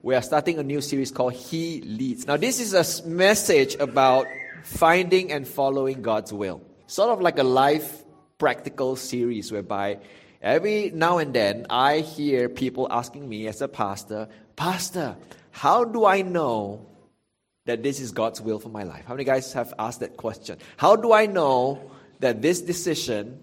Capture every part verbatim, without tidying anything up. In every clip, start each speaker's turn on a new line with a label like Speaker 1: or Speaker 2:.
Speaker 1: we are starting a new series called He Leads. Now, this is a s- message about finding and following God's will. Sort of like a life practical series whereby every now and then I hear people asking me as a pastor, Pastor, how do I know that this is God's will for my life? How many guys have asked that question? How do I know that this decision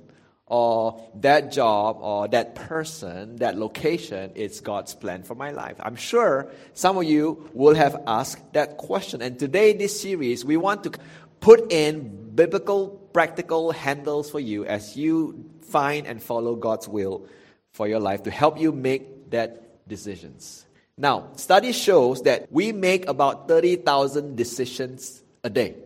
Speaker 1: or that job or that person, that location is God's plan for my life? I'm sure some of you will have asked that question. And today, this series, we want to put in biblical, practical handles for you as you find and follow God's will for your life to help you make that decisions. Now, study shows that we make about thirty thousand decisions a day.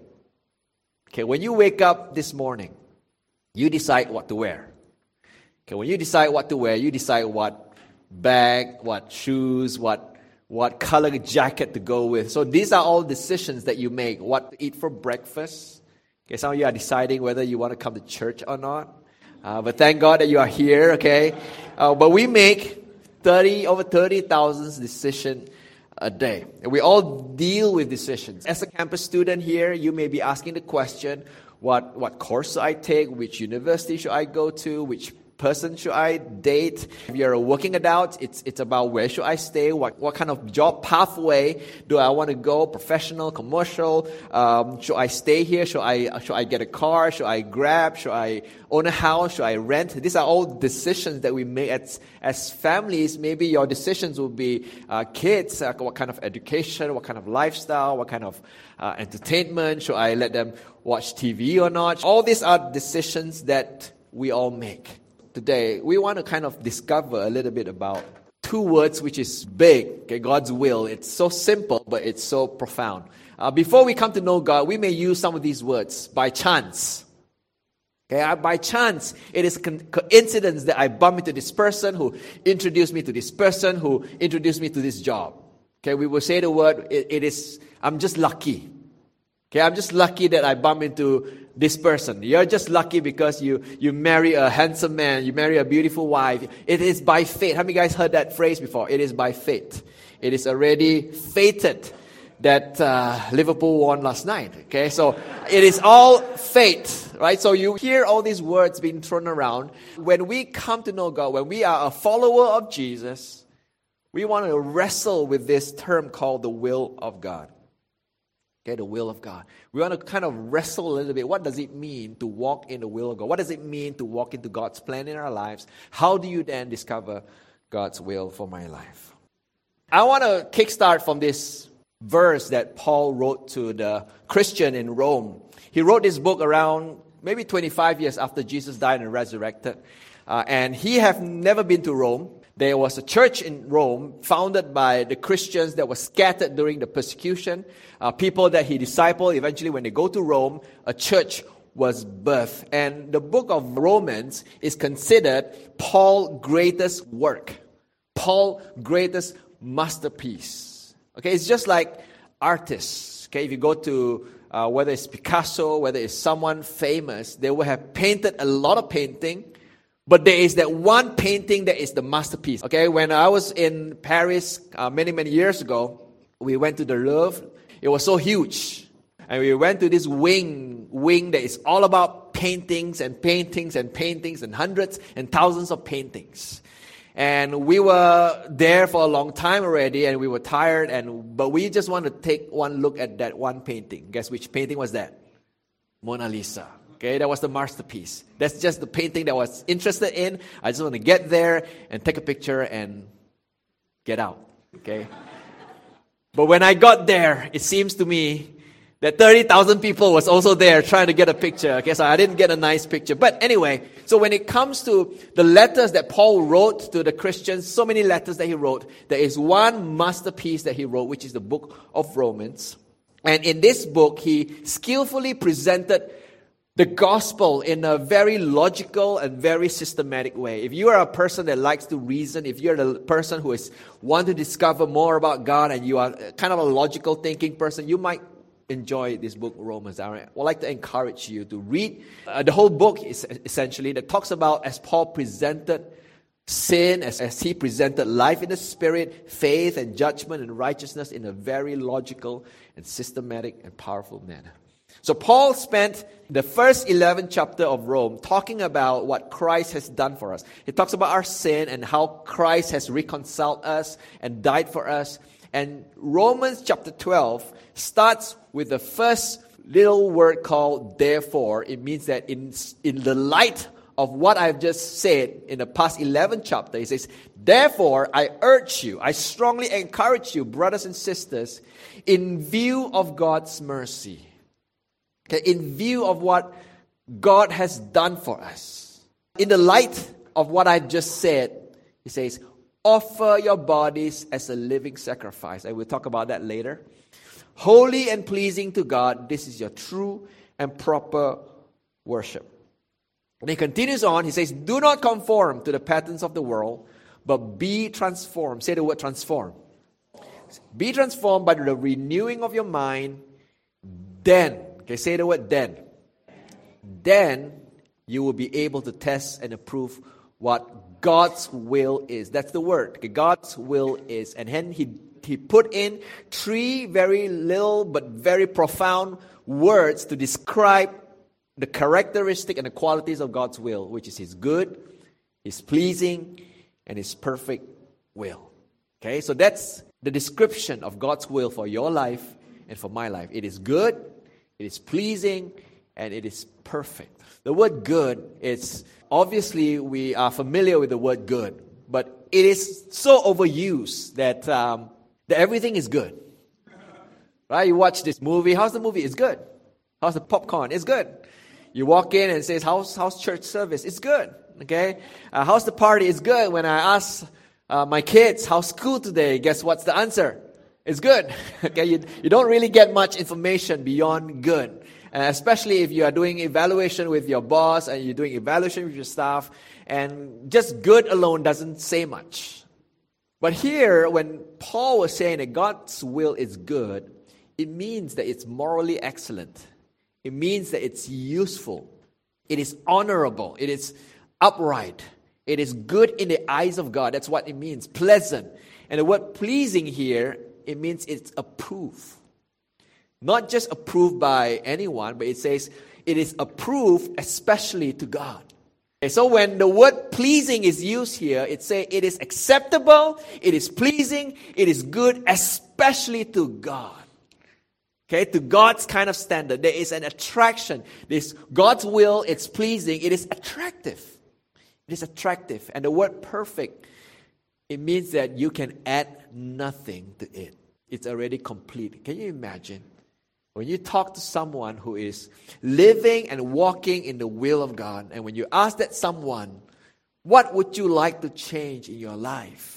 Speaker 1: Okay, when you wake up this morning, you decide what to wear. Okay, when you decide what to wear, you decide what bag, what shoes, what what color jacket to go with. So these are all decisions that you make. What to eat for breakfast. Okay, some of you are deciding whether you want to come to church or not. Uh, but thank God that you are here. Okay, uh, but we make thirty over thirty thousand decisions a day. And we all deal with decisions. As a campus student here, you may be asking the question, what, what course should I take? Which university should I go to? Which person should I date? If you're a working adult, it's it's about where should I stay? What what kind of job pathway do I want to go? Professional, commercial? Um, should I stay here? Should I should I get a car? Should I Grab? Should I own a house? Should I rent? These are all decisions that we make as as families. Maybe your decisions will be uh, kids. Uh, what kind of education? What kind of lifestyle? What kind of uh, entertainment? Should I let them watch T V or not? All these are decisions that we all make. Today, we want to kind of discover a little bit about two words which is big, okay, God's will. It's so simple, but it's so profound. Uh, before we come to know God, we may use some of these words by chance. Okay, uh, by chance, it is con- coincidence that I bump into this person who introduced me to this person who introduced me to this job. Okay, we will say the word, it, it is, I'm just lucky. Okay, I'm just lucky that I bump into this person. You're just lucky because you, you marry a handsome man, you marry a beautiful wife. It is by fate. How many guys heard that phrase before? It is by fate. It is already fated that uh, Liverpool won last night. Okay, so it is all fate, right? So you hear all these words being thrown around. When we come to know God, when we are a follower of Jesus, we want to wrestle with this term called the will of God. Okay, the will of God. We want to kind of wrestle a little bit. What does it mean to walk in the will of God? What does it mean to walk into God's plan in our lives? How do you then discover God's will for my life? I want to kickstart from this verse that Paul wrote to the Christian in Rome. He wrote this book around maybe twenty-five years after Jesus died and resurrected. Uh, and he had never been to Rome. There was a church in Rome founded by the Christians that were scattered during the persecution. Uh, people that he discipled, eventually when they go to Rome, a church was birthed. And the book of Romans is considered Paul's greatest work. Paul's greatest masterpiece. Okay, it's just like artists. Okay, if you go to uh, whether it's Picasso, whether it's someone famous, they will have painted a lot of painting. But there is that one painting that is the masterpiece. Okay, when I was in Paris uh, many, many years ago, we went to the Louvre. It was so huge. And we went to this wing, wing that is all about paintings and paintings and paintings and hundreds and thousands of paintings. And we were there for a long time already and we were tired. And but we just wanted to take one look at that one painting. Guess which painting was that? Mona Lisa. Okay, that was the masterpiece. That's just the painting that I was interested in. I just want to get there and take a picture and get out. Okay. But when I got there, it seems to me that thirty thousand people was also there trying to get a picture. Okay, so I didn't get a nice picture. But anyway, so when it comes to the letters that Paul wrote to the Christians, so many letters that he wrote, there is one masterpiece that he wrote, which is the book of Romans. And in this book, he skillfully presented the gospel in a very logical and very systematic way. If you are a person that likes to reason, if you're the person who is want to discover more about God and you are kind of a logical thinking person, you might enjoy this book, Romans. I would like to encourage you to read uh, the whole book is essentially that talks about as Paul presented sin as, as he presented life in the Spirit, faith and judgment and righteousness in a very logical and systematic and powerful manner. So Paul spent the first eleven chapter of Rome talking about what Christ has done for us. He talks about our sin and how Christ has reconciled us and died for us. And Romans chapter twelve starts with the first little word called therefore. It means that in, in the light of what I've just said in the past eleven chapters, it says, therefore I urge you, I strongly encourage you, brothers and sisters, in view of God's mercy. Okay, in view of what God has done for us. In the light of what I've just said, he says, offer your bodies as a living sacrifice. I will talk about that later. Holy and pleasing to God, this is your true and proper worship. And he continues on, he says, do not conform to the patterns of the world, but be transformed. Say the word transform. Be transformed by the renewing of your mind. Then, okay, say the word then. Then you will be able to test and approve what God's will is. That's the word. Okay, God's will is. And then he, he put in three very little but very profound words to describe the characteristic and the qualities of God's will, which is His good, His pleasing, and His perfect will. Okay, so that's the description of God's will for your life and for my life. It is good, it is pleasing, and it is perfect. The word good is, obviously we are familiar with the word good, but it is so overused that, um, that everything is good. Right? You watch this movie, how's the movie? It's good. How's the popcorn? It's good. You walk in and says, how's, how's church service? It's good. Okay? Uh, how's the party? It's good. When I ask uh, my kids, how's school today? Guess what's the answer? It's good. Okay? You, you don't really get much information beyond good. And especially if you are doing evaluation with your boss and you're doing evaluation with your staff, and just good alone doesn't say much. But here, when Paul was saying that God's will is good, it means that it's morally excellent. It means that it's useful. It is honorable. It is upright. It is good in the eyes of God. That's what it means. Pleasant. And the word pleasing here, it means it's approved. Not just approved by anyone, but it says it is approved especially to God. Okay, so when the word pleasing is used here, it says it is acceptable, it is pleasing, it is good, especially to God. Okay, to God's kind of standard. There is an attraction. This God's will, it's pleasing, it is attractive. It is attractive. And the word perfect, it means that you can add nothing to it. It's already complete. Can you imagine? When you talk to someone who is living and walking in the will of God, and when you ask that someone, what would you like to change in your life?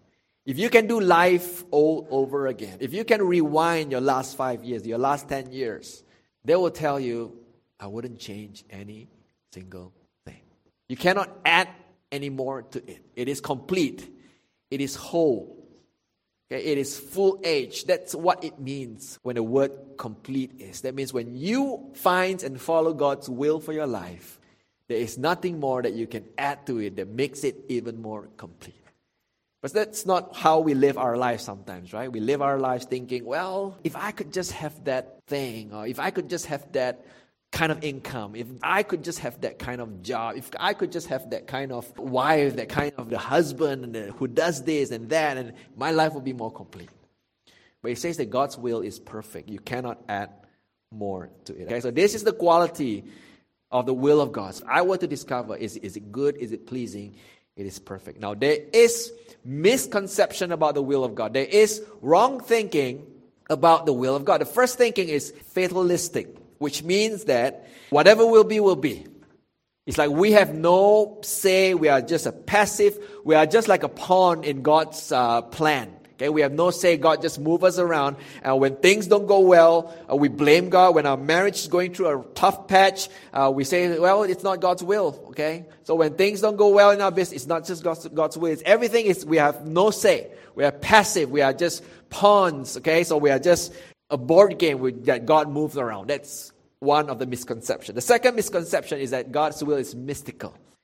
Speaker 1: If you can do life all over again, if you can rewind your last five years, your last ten years, they will tell you, I wouldn't change any single thing. You cannot add any more to it. It is complete. It is whole. Okay, it is full age. That's what it means when the word complete is. That means when you find and follow God's will for your life, there is nothing more that you can add to it that makes it even more complete. But that's not how we live our lives sometimes, right? We live our lives thinking, well, if I could just have that thing, or if I could just have that kind of income, if I could just have that kind of job, if I could just have that kind of wife, that kind of the husband who does this and that, and my life will be more complete. But it says that God's will is perfect. You cannot add more to it. Okay, so this is the quality of the will of God. So I want to discover, is, is it good? Is it pleasing? It is perfect. Now, there is misconception about the will of God. There is wrong thinking about the will of God. The first thinking is fatalistic, which means that whatever will be, will be. It's like we have no say. We are just a passive. We are just like a pawn in God's uh, plan. Okay, we have no say. God just moves us around. And when things don't go well, uh, we blame God. When our marriage is going through a tough patch, uh, we say, well, it's not God's will. Okay, so when things don't go well in our business, it's not just God's, God's will. It's everything is, we have no say. We are passive. We are just pawns. Okay, so we are just a board game with, that God moves around. That's one of the misconceptions. The second misconception is that God's will is mystical.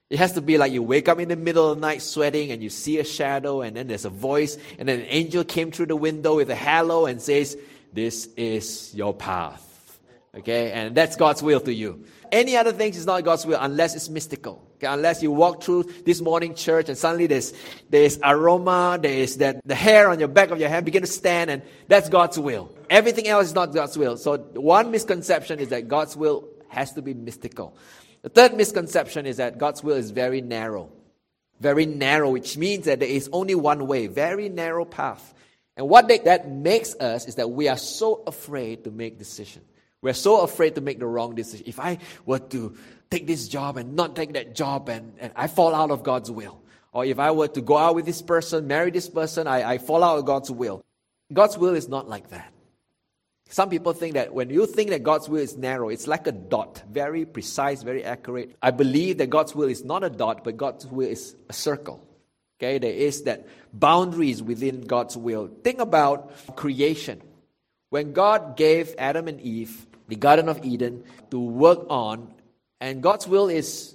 Speaker 1: It has to be like you wake up in the middle of the night sweating and you see a shadow and then there's a voice and then an angel came through the window with a halo and says, this is your path. Okay, and that's God's will to you. Any other things is not God's will unless it's mystical. Okay, unless you walk through this morning church and suddenly there's there's aroma, there's that the hair on your back of your head begin to stand, and that's God's will. Everything else is not God's will. So one misconception is that God's will has to be mystical. The third misconception is that God's will is very narrow. Very narrow, which means that there is only one way, very narrow path. And what they, that makes us is that we are so afraid to make decisions. We're so afraid to make the wrong decision. If I were to take this job and not take that job and, and I fall out of God's will. Or if I were to go out with this person, marry this person, I, I fall out of God's will. God's will is not like that. Some people think that when you think that God's will is narrow, it's like a dot, very precise, very accurate. I believe that God's will is not a dot, but God's will is a circle. Okay, there is that boundaries within God's will. Think about creation. When God gave Adam and Eve the Garden of Eden to work on, and God's will is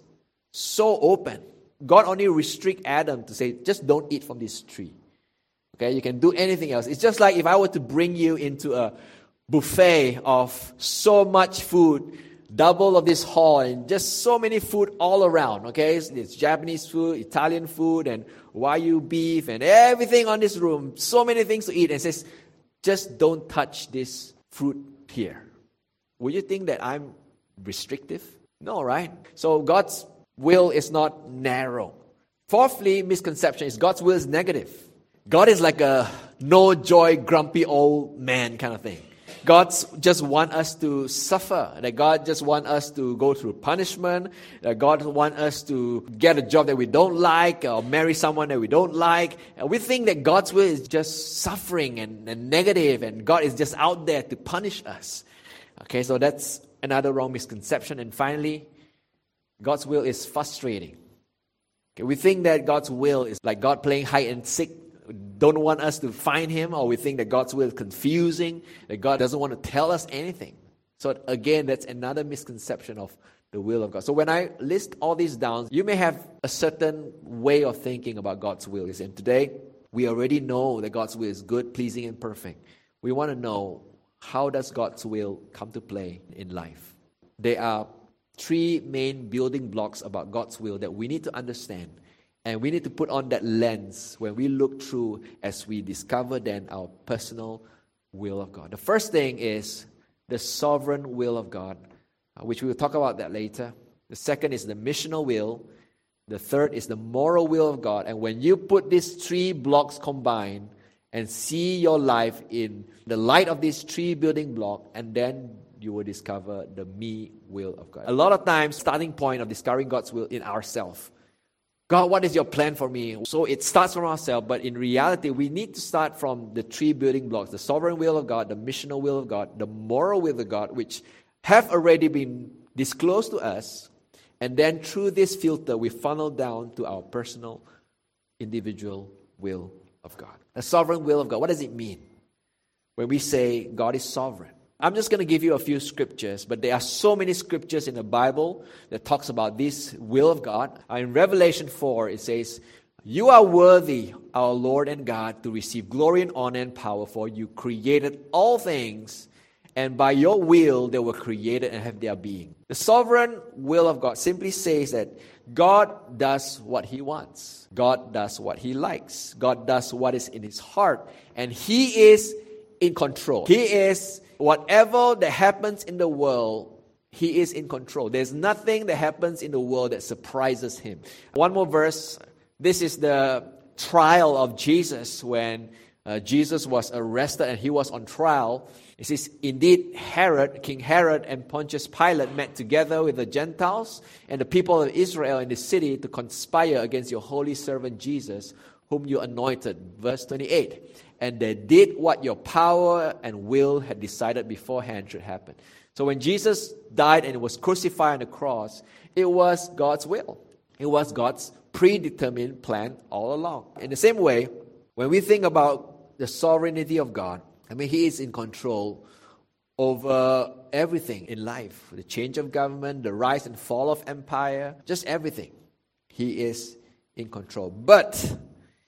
Speaker 1: so open. God only restrict Adam to say, just don't eat from this tree. Okay, you can do anything else. It's just like if I were to bring you into a buffet of so much food, double of this hall, and just so many food all around. Okay, it's, it's Japanese food, Italian food, and Wagyu beef, and everything on this room. So many things to eat, and it says, just don't touch this fruit here. Would you think that I'm restrictive? No, right? So God's will is not narrow. Fourthly, misconception is God's will is negative. God is like a no joy, grumpy old man kind of thing. God just want us to suffer. That God just want us to go through punishment. That God want us to get a job that we don't like or marry someone that we don't like. And we think that God's will is just suffering and, and negative, and God is just out there to punish us. Okay, so that's another wrong misconception. And finally, God's will is frustrating. Okay, we think that God's will is like God playing hide and seek. Don't want us to find Him, or we think that God's will is confusing, that God doesn't want to tell us anything. So again, that's another misconception of the will of God. So when I list all these down, you may have a certain way of thinking about God's will. And today, we already know that God's will is good, pleasing, and perfect. We want to know, how does God's will come to play in life? There are three main building blocks about God's will that we need to understand. And we need to put on that lens when we look through as we discover then our personal will of God. The first thing is the sovereign will of God, which we will talk about that later. The second is the missional will. The third is the moral will of God. And when you put these three blocks combined and see your life in the light of these three building blocks, and then you will discover the me will of God. A lot of times, starting point of discovering God's will in ourselves. God, what is your plan for me? So it starts from ourselves, but in reality, we need to start from the three building blocks, the sovereign will of God, the missional will of God, the moral will of God, which have already been disclosed to us. And then through this filter, we funnel down to our personal, individual will of God. The sovereign will of God, what does it mean when we say God is sovereign? I'm just going to give you a few scriptures, but there are so many scriptures in the Bible that talks about this will of God. In Revelation four, it says, "You are worthy, our Lord and God, to receive glory and honor and power, for you created all things, and by your will they were created and have their being." The sovereign will of God simply says that God does what He wants. God does what He likes. God does what is in His heart. And He is in control. He is Whatever that happens in the world, He is in control. There's nothing that happens in the world that surprises Him. One more verse. This is the trial of Jesus when uh, Jesus was arrested and He was on trial. It says, "Indeed, Herod, King Herod and Pontius Pilate met together with the Gentiles and the people of Israel in the city to conspire against your holy servant Jesus, whom you anointed." Verse twenty-eight. "And they did what your power and will had decided beforehand should happen." So when Jesus died and was crucified on the cross, it was God's will. It was God's predetermined plan all along. In the same way, when we think about the sovereignty of God, I mean, He is in control over everything in life. The change of government, the rise and fall of empire, just everything. He is in control. But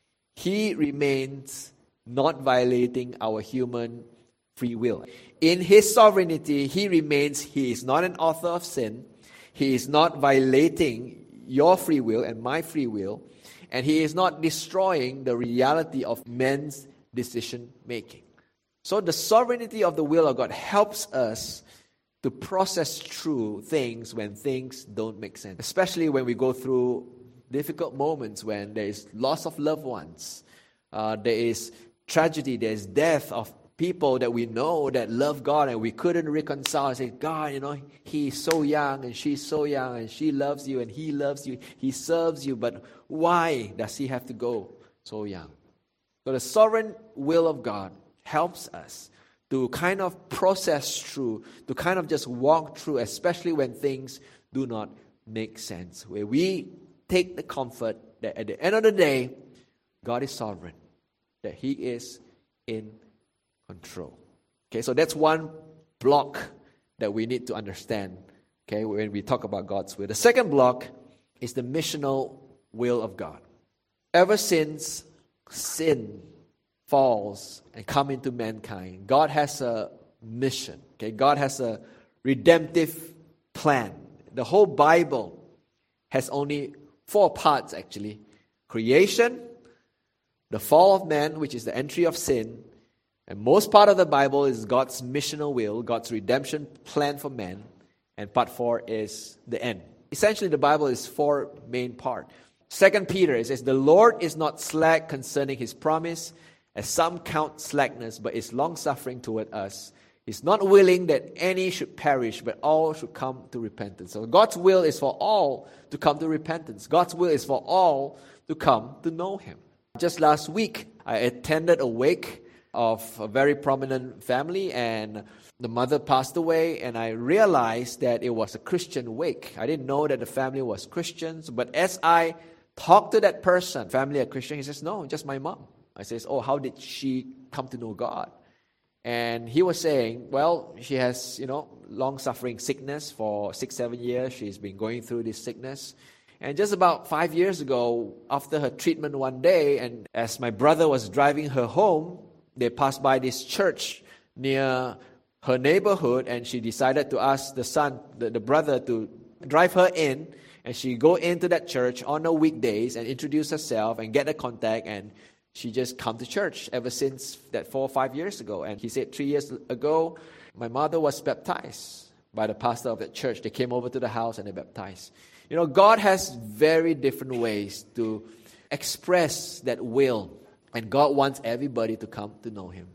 Speaker 1: He remains not violating our human free will. In His sovereignty, He remains, He is not an author of sin. He is not violating your free will and my free will. And He is not destroying the reality of men's decision making. So the sovereignty of the will of God helps us to process through things when things don't make sense. Especially when we go through difficult moments when there is loss of loved ones. Uh, there is tragedy, there is death of people that we know that love God and we couldn't reconcile. Say, God, you know, he's so young and she's so young and she loves you and he loves you. He serves you, but why does he have to go so young? So the sovereign will of God helps us to kind of process through, to kind of just walk through, especially when things do not make sense. Where we take the comfort that at the end of the day, God is sovereign, that He is in control. Okay, so that's one block that we need to understand, okay, when we talk about God's will. The second block is the missional will of God. Ever since sin falls and come into mankind, God has a mission. Okay, God has a redemptive plan. The whole Bible has only four parts actually. Creation, the fall of man, which is the entry of sin, and most part of the Bible is God's missional will, God's redemption plan for man, and part four is the end. Essentially, the Bible is four main parts. Second Peter, it says, the Lord is not slack concerning His promise, as some count slackness, but is long-suffering toward us. He's not willing that any should perish, but all should come to repentance. So God's will is for all to come to repentance. God's will is for all to come to know Him. Just last week, I attended a wake of a very prominent family, and the mother passed away, and I realized that it was a Christian wake. I didn't know that the family was Christians, but as I talked to that person, family a Christian, he says, no, just my mom. I says, oh, how did she come to know God? And he was saying, well, she has, you know, long-suffering sickness for six, seven years. She's been going through this sickness. And just about five years ago, after her treatment one day, and as my brother was driving her home, they passed by this church near her neighborhood, and she decided to ask the son, the, the brother, to drive her in, and she go into that church on the weekdays and introduce herself and get a contact, and she just come to church ever since that four or five years ago. And he said three years ago, my mother was baptized by the pastor of that church. They came over to the house and they baptized. You know, God has very different ways to express that will, and God wants everybody to come to know Him.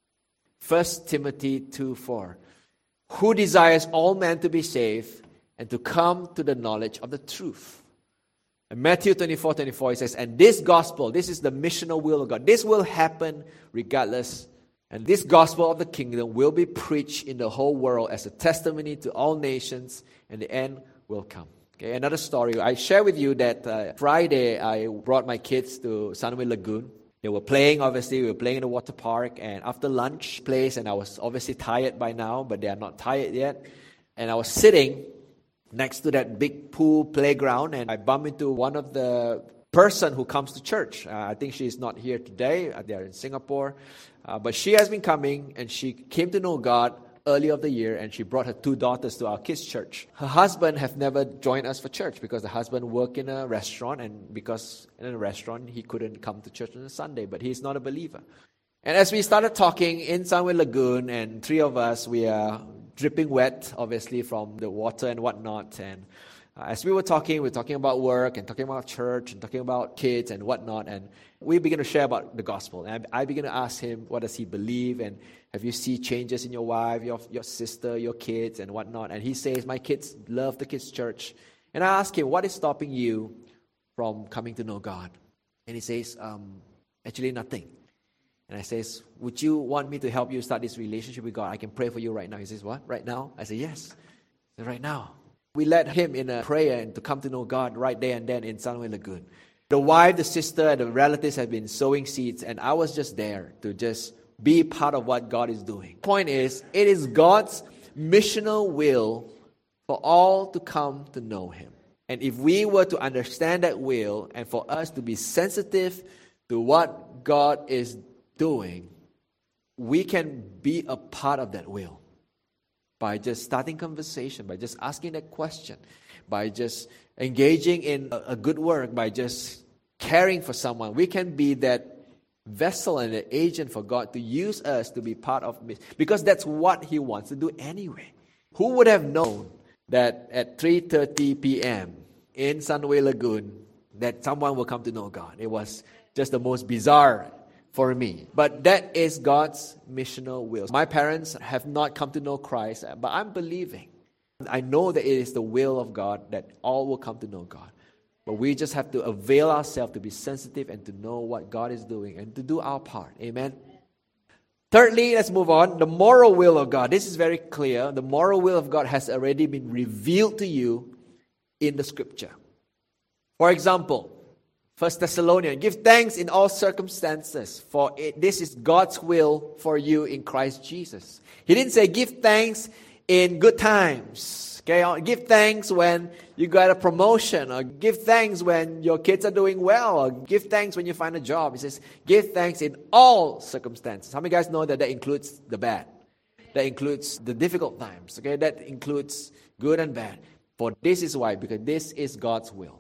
Speaker 1: First Timothy two four, who desires all men to be saved and to come to the knowledge of the truth. In Matthew twenty-four twenty-four, it says, and this gospel, this is the missional will of God. This will happen regardless. And this gospel of the kingdom will be preached in the whole world as a testimony to all nations, and the end will come. Okay, another story. I share with you that uh, Friday I brought my kids to Sunway Lagoon. They were playing, obviously, we were playing in the water park, and after lunch place, and I was obviously tired by now, but they are not tired yet. And I was sitting next to that big pool playground, and I bumped into one of the person who comes to church. Uh, I think she's not here today. Uh, they are in Singapore. Uh, but she has been coming, and she came to know God early of the year, and she brought her two daughters to our kids' church. Her husband have never joined us for church because the husband worked in a restaurant, and because in a restaurant, he couldn't come to church on a Sunday, but he's not a believer. And as we started talking in Sunway Lagoon, and three of us, we are dripping wet, obviously, from the water and whatnot. And uh, as we were talking, we were talking about work and talking about church and talking about kids and whatnot. And we began to share about the gospel. And I, I began to ask him, what does he believe? And have you seen changes in your wife, your, your sister, your kids and whatnot? And he says, my kids love the kids' church. And I asked him, what is stopping you from coming to know God? And he says, um, actually nothing. And I says, would you want me to help you start this relationship with God? I can pray for you right now. He says, what? Right now? I say, yes. I said, right now. We led him in a prayer and to come to know God right there and then in Sunway Lagoon. The wife, the sister, and the relatives have been sowing seeds, and I was just there to just be part of what God is doing. Point is, it is God's missional will for all to come to know Him. And if we were to understand that will, and for us to be sensitive to what God is doing, we can be a part of that will by just starting conversation, by just asking that question, by just engaging in a, a good work, by just caring for someone. We can be that vessel and an agent for God to use us to be part of it, because that's what He wants to do anyway. Who would have known that at three thirty p.m. in Sunway Lagoon that someone will come to know God? It was just the most bizarre for me. But that is God's missional will. My parents have not come to know Christ, but I'm believing. I know that it is the will of God that all will come to know God. But we just have to avail ourselves to be sensitive and to know what God is doing and to do our part. Amen? Thirdly, let's move on. The moral will of God. This is very clear. The moral will of God has already been revealed to you in the Scripture. For example, First Thessalonians, give thanks in all circumstances, for it, this is God's will for you in Christ Jesus. He didn't say give thanks in good times. Okay, give thanks when you got a promotion, or give thanks when your kids are doing well, or give thanks when you find a job. He says give thanks in all circumstances. How many guys know that that includes the bad? That includes the difficult times. Okay, that includes good and bad. For this is why, because this is God's will.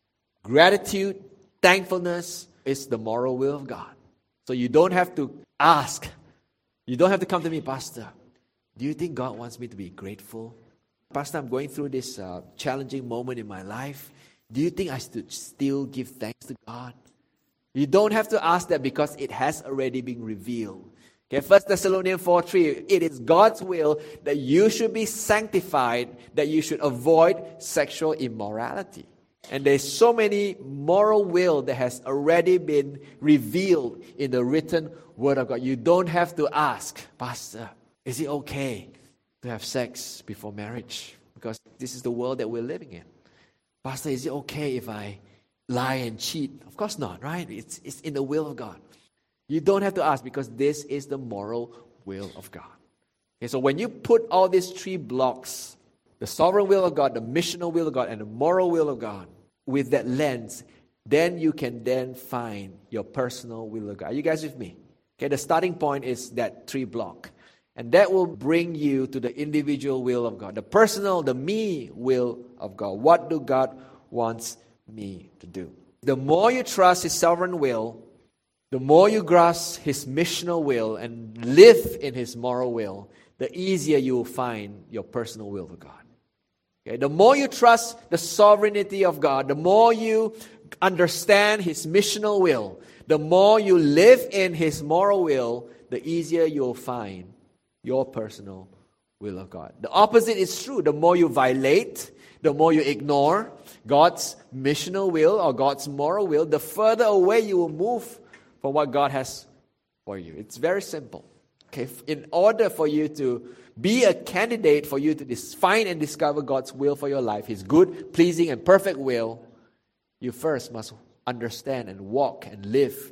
Speaker 1: Gratitude, thankfulness is the moral will of God. So you don't have to ask. You don't have to come to me, Pastor, do you think God wants me to be grateful? Pastor, I'm going through this uh, challenging moment in my life. Do you think I should still give thanks to God? You don't have to ask that, because it has already been revealed. Okay, First Thessalonians four three, it is God's will that you should be sanctified, that you should avoid sexual immorality. And there's so many moral will that has already been revealed in the written Word of God. You don't have to ask, Pastor, is it okay to have sex before marriage? Because this is the world that we're living in. Pastor, is it okay if I lie and cheat? Of course not, right? It's, it's in the will of God. You don't have to ask, because this is the moral will of God. Okay, so when you put all these three blocks, the sovereign will of God, the missional will of God, and the moral will of God, with that lens, then you can then find your personal will of God. Are you guys with me? Okay, the starting point is that three block. And that will bring you to the individual will of God. The personal, the me will of God. What do God wants me to do? The more you trust His sovereign will, the more you grasp His missional will and live in His moral will, the easier you will find your personal will of God. Okay, the more you trust the sovereignty of God, the more you understand His missional will, the more you live in His moral will, the easier you'll find your personal will of God. The opposite is true. The more you violate, the more you ignore God's missional will or God's moral will, the further away you will move from what God has for you. It's very simple. Okay, in order for you to be a candidate for you to find and discover God's will for your life, His good, pleasing, and perfect will, you first must understand and walk and live,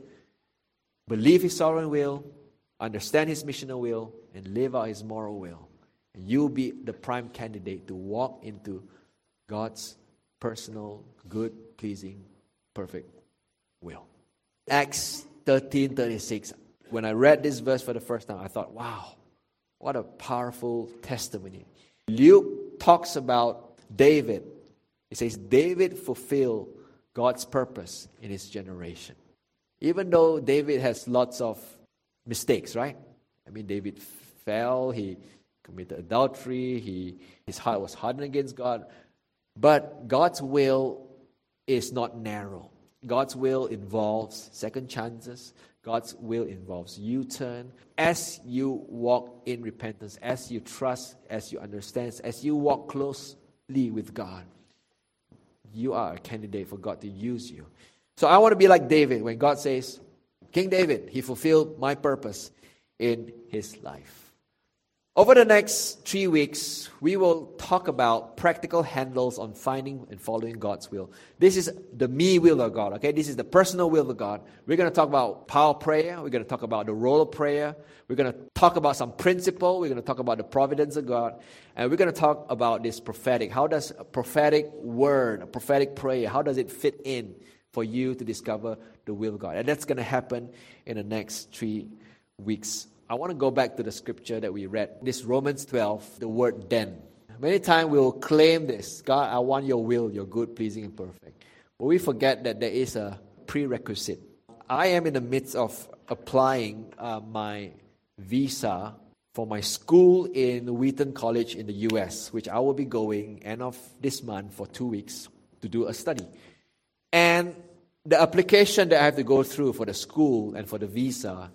Speaker 1: believe His sovereign will, understand His missional will, and live out His moral will. And you'll be the prime candidate to walk into God's personal, good, pleasing, perfect will. Acts thirteen thirty-six. When I read this verse for the first time, I thought, wow, what a powerful testimony. Luke talks about David. He says, David fulfilled God's purpose in his generation. Even though David has lots of mistakes, right? I mean, David fell, he committed adultery, he his heart was hardened against God. But God's will is not narrow. God's will involves second chances. God's will involves U-turn. As you walk in repentance, as you trust, as you understand, as you walk closely with God, you are a candidate for God to use you. So I want to be like David when God says, King David, he fulfilled my purpose in his life. Over the next three weeks, we will talk about practical handles on finding and following God's will. This is the me will of God, okay? This is the personal will of God. We're going to talk about power of prayer. We're going to talk about the role of prayer. We're going to talk about some principle. We're going to talk about the providence of God. And we're going to talk about this prophetic. How does a prophetic word, a prophetic prayer, how does it fit in for you to discover the will of God? And that's going to happen in the next three weeks. I want to go back to the scripture that we read. This Romans twelve, the word then. Many times we'll claim this. God, I want your will, your good, pleasing, and perfect. But we forget that there is a prerequisite. I am in the midst of applying uh, my visa for my school in Wheaton College in the U S, which I will be going end of this month for two weeks to do a study. And the application that I have to go through for the school and for the visa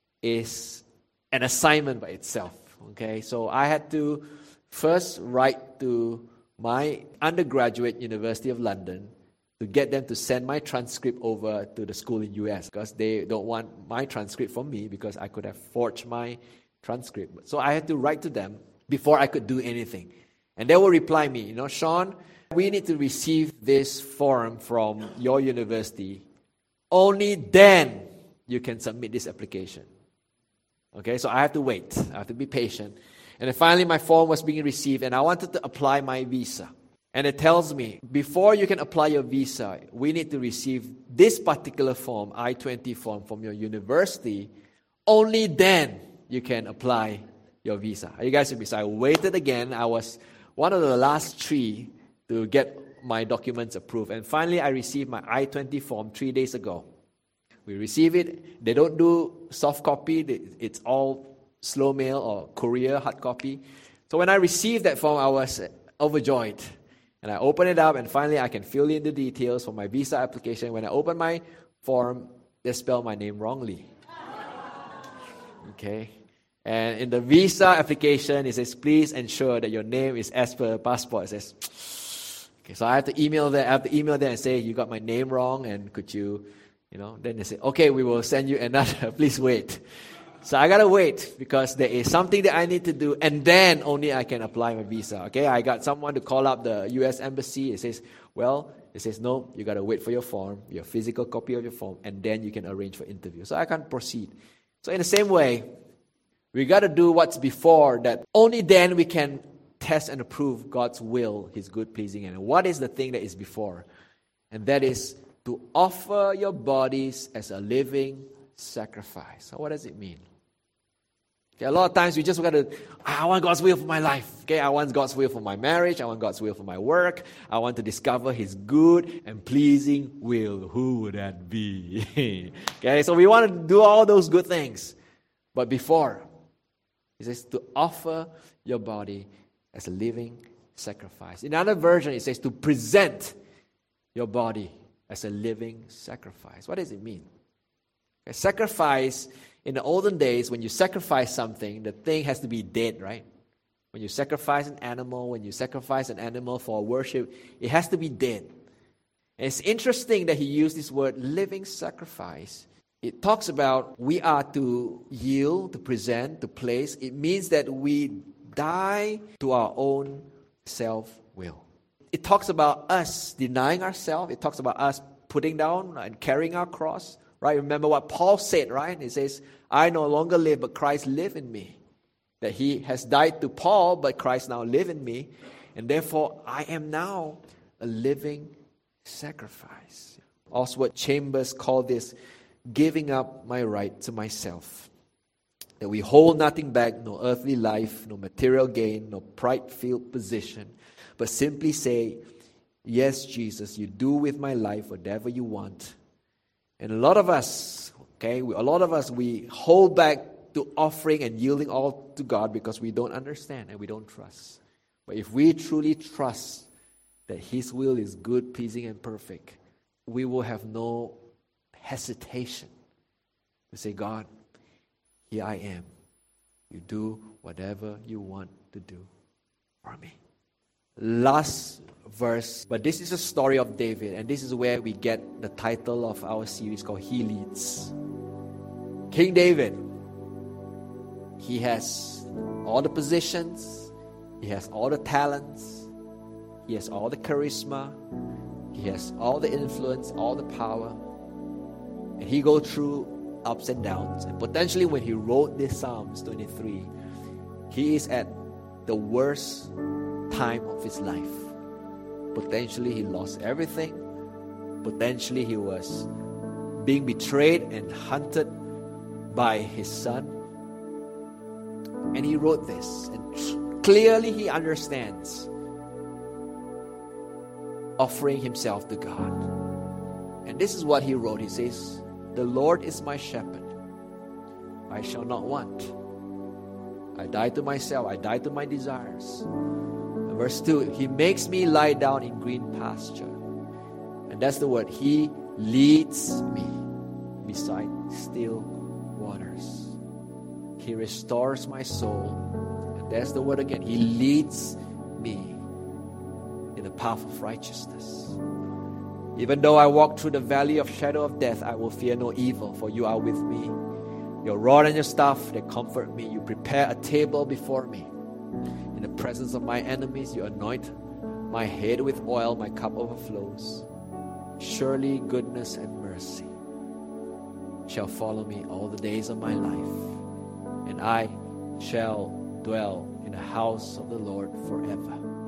Speaker 1: is an assignment by itself, okay? So I had to first write to my undergraduate University of London to get them to send my transcript over to the school in U S because they don't want my transcript from me because I could have forged my transcript. So I had to write to them before I could do anything. And they will reply me, you know, Sean, we need to receive this form from your university. Only then you can submit this application. Okay, so I have to wait. I have to be patient. And then finally my form was being received and I wanted to apply my visa. And it tells me, before you can apply your visa, we need to receive this particular form, I twenty form from your university. Only then you can apply your visa. Are you guys with me? So I waited again. I was one of the last three to get my documents approved. And finally I received my I twenty form three days ago. We receive it. They don't do soft copy. It's all slow mail or courier, hard copy. So when I received that form, I was overjoyed. And I opened it up, and finally I can fill in the details for my visa application. When I open my form, they spelled my name wrongly. Okay? And in the visa application, it says, please ensure that your name is as per passport. It says, okay, so I have to email them. I have to email them and say, you got my name wrong, and could you... You know, then they say, okay, we will send you another. Please wait. So I got to wait because there is something that I need to do and then only I can apply my visa. Okay, I got someone to call up the U S Embassy. It says, well, it says, no, you got to wait for your form, your physical copy of your form, and then you can arrange for interview. So I can proceed. So in the same way, we got to do what's before that. Only then we can test and approve God's will, His good, pleasing. And what is the thing that is before? And that is to offer your bodies as a living sacrifice. So what does it mean? Okay, a lot of times we just got to, I want God's will for my life. Okay, I want God's will for my marriage. I want God's will for my work. I want to discover His good and pleasing will. Who would that be? Okay, so we want to do all those good things. But before, it says to offer your body as a living sacrifice. In another version, it says to present your body as a living sacrifice. What does it mean? A sacrifice, in the olden days, when you sacrifice something, the thing has to be dead, right? When you sacrifice an animal, when you sacrifice an animal for worship, it has to be dead. And it's interesting that he used this word, living sacrifice. It talks about we are to yield, to present, to place. It means that we die to our own self-will. It talks about us denying ourselves. It talks about us putting down and carrying our cross. Right? Remember what Paul said, right? He says, I no longer live, but Christ lives in me. That he has died to Paul, but Christ now lives in me. And therefore, I am now a living sacrifice. Oswald Chambers called this giving up my right to myself. That we hold nothing back, no earthly life, no material gain, no pride-filled position, but simply say, yes, Jesus, you do with my life whatever you want. And a lot of us, okay, a lot of us, we hold back to offering and yielding all to God because we don't understand and we don't trust. But if we truly trust that His will is good, pleasing, and perfect, we will have no hesitation to say, God, here I am. You do whatever you want to do for me. Last verse, but this is a story of David, and this is where we get the title of our series called He Leads. King David, He has all the positions. He has all the talents. He has all the charisma. He has all the influence, all the power. And he goes through ups and downs. And potentially when he wrote this Psalms twenty-three, he is at the worst time of his life. Potentially he lost everything. Potentially he was being betrayed and hunted by his son. And he wrote this. And clearly he understands offering himself to God. And this is what he wrote. He says, "The Lord is my shepherd. I shall not want. I die to myself. I die to my desires." And verse two, "He makes me lie down in green pasture." And that's the word. He leads me beside still waters. He restores my soul. And that's the word again. He leads me in the path of righteousness. "Even though I walk through the valley of shadow of death, I will fear no evil, for you are with me. Your rod and your staff, they comfort me. You prepare a table before me. In the presence of my enemies, you anoint my head with oil, my cup overflows. Surely goodness and mercy shall follow me all the days of my life, and I shall dwell in the house of the Lord forever."